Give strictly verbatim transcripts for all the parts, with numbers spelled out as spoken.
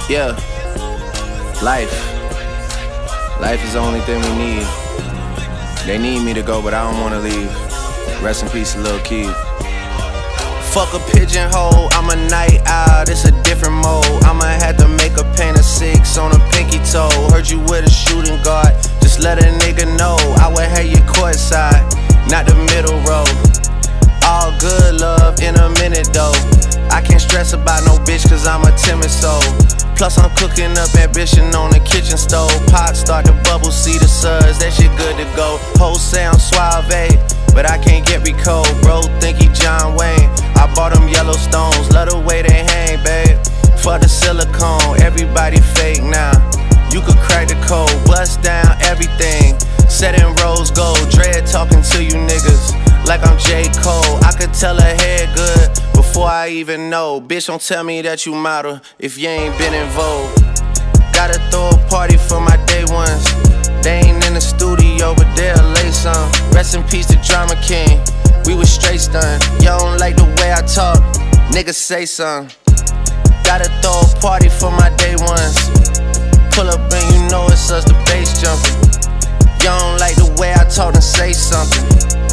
Yeah, life. Life is the only thing we need. They need me to go, but I don't wanna leave. Rest in peace, Lil Keith. Fuck a pigeonhole, I'm a night owl, it's a different mode. I'ma have to make a paint of six on a pinky toe. Heard you with a shooting guard, just let a nigga know. I would have you courtside, not the middle row. All good love in a minute though. I can't stress about no bitch cause I'm a timid soul. Plus I'm cooking up ambition on the kitchen stove. Pot start to bubble, see the suds, that shit good to go. Whole sound suave, but I can't get me cold. Bro think he John Wayne, I bought them Yellowstones. Love the way they hang, babe. For the silicone, everybody fake now. You could crack the code, bust down everything. Set in rose gold, dread talking to you niggas like I'm J. Cole. I could tell her head good before I even know. Bitch, don't tell me that you model if you ain't been in vogue. Gotta throw a party for my day ones. They ain't in the studio, but they'll lay some. Rest in peace to Drama King, we was straight stunned. Y'all don't like the way I talk, niggas say something. Gotta throw a party for my day ones. Pull up and you know it's us, the bass jumping. Y'all don't like the way I talk, and say something.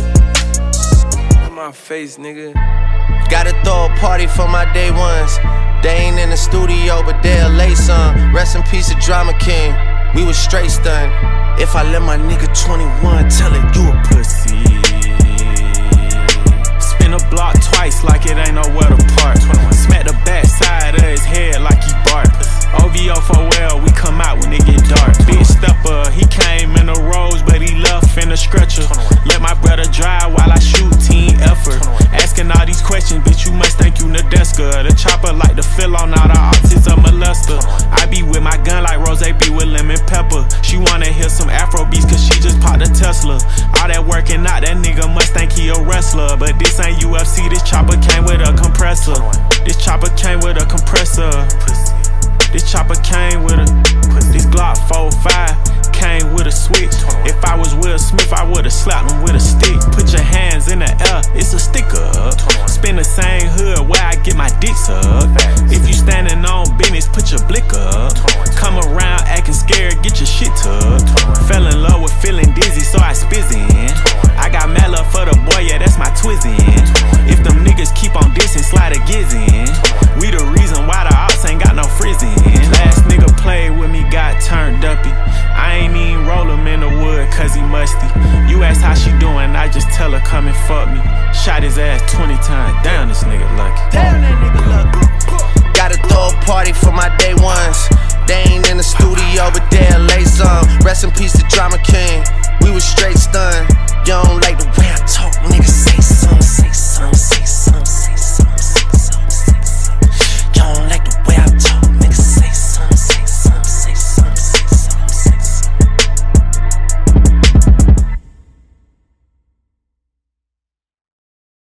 In my face, nigga. Gotta throw a party for my day ones. They ain't in the studio, but they'll lay some. Rest in peace to Drama King, we was straight stunned. If I let my nigga twenty-one tell it, you a pussy. Spin a block twice like it ain't nowhere to park. Smack the back side of his head like he bark. O V O for well, we come out when it get dark. Big stepper, he came in a rose, but he left in a stretcher. Let my brother drive while I shoot, team effort. Asking all these questions, bitch, you must think you Nadeska. The chopper like to fill on all the optics of molester. I be with my gun like Rose be with lemon pepper. She wanna hear some Afro beats cause she just popped a Tesla. All that working out, that nigga must think he a wrestler. But this ain't U F C, this chopper came with a compressor. This chopper came with a compressor. This chopper came with a, this Glock four five came with a switch. If I was Will Smith, I would've slapped him with a stick. Put your hands in the air, it's a sticker up. Spin the same hood where I get my dicks up. If you standing on business, put your blick up. Come around acting scared, get your shit tucked. Fell in love with feeling dizzy, so I spizzin'. I got mad love for the boy, yeah, that's my twizzin'. If them niggas keep on dissing, slide a gizzin'. We the reason why the ops ain't got no frizzin'. Last nigga played with me, got turned uppy. I ain't even roll him in the wood cause he musty. You ask how she doing, I just tell her come and fuck me. Shot his ass twenty times, damn this nigga lucky. Damn that nigga lucky. Gotta throw a party for my day ones. They ain't in the studio, but they'll lay some. Rest in peace to Drama King, we was straight stunned. You don't like the